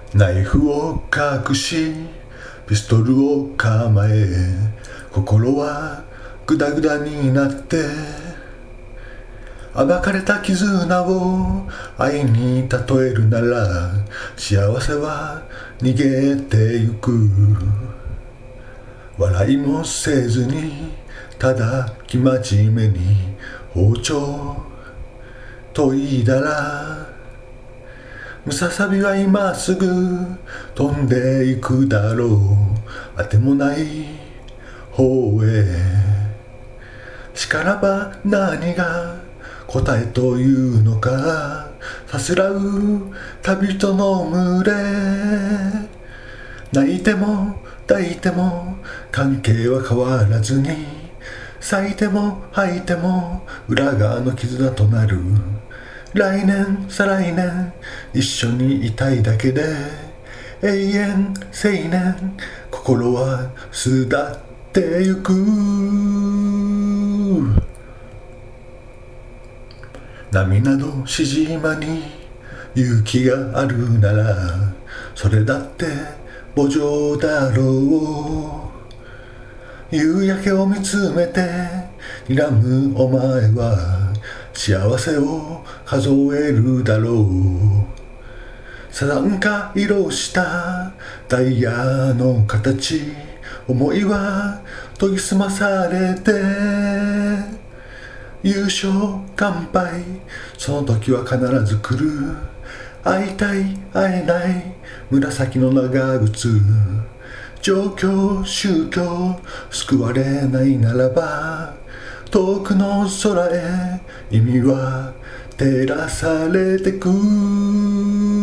ナイフを隠しピストルを構え、心はグダグダになって暴かれた絆を愛に例えるなら、幸せは逃げてゆく。笑いもせずにただ生真面目に包丁研いだら、ムササビは今すぐ飛んでいくだろう。あてもない方へ。しからば何が答えというのか、さすらう旅人の群れ。泣いても抱いても関係は変わらずに、咲いても吐いても裏側の絆となる。来年再来年一緒にいたいだけで、永遠青年心は巣立ってゆく。波などしじまに勇気があるなら、それだって母情だろう。夕焼けを見つめて睨むお前は幸せを数えるだろう。サザンカ色したダイヤの形、思いは研ぎ澄まされて、優勝乾杯その時は必ず来る。会いたい会えない紫の長靴、状況宗教救われないならば、遠くの空へ意味は照らされてく。